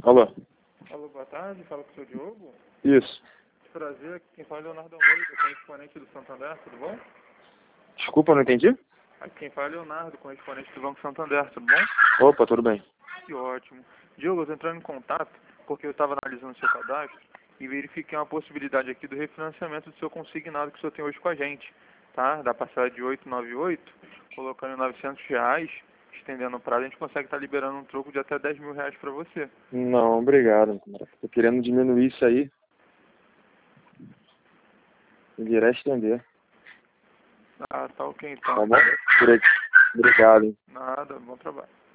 Alô? Alô, boa tarde, fala com o seu Diogo. Isso. Prazer, quem fala é Leonardo Almeida, correspondente do Santander, tudo bom? Desculpa, não entendi? Aqui quem fala é Leonardo, correspondente do Banco Santander, tudo bom? Opa, tudo bem. Que ótimo. Diogo, eu estou entrando em contato porque eu estava analisando o seu cadastro e verifiquei uma possibilidade aqui do refinanciamento do seu consignado que o senhor tem hoje com a gente, tá? Da parcela de 898, colocando em R$ 900, estendendo o prazo, a gente consegue estar liberando um troco de até R$ 10.000 para você. Não, obrigado. Tô querendo diminuir isso aí. E virar estender. Ah, tá ok então. Tá bom? Obrigado. Nada, bom trabalho.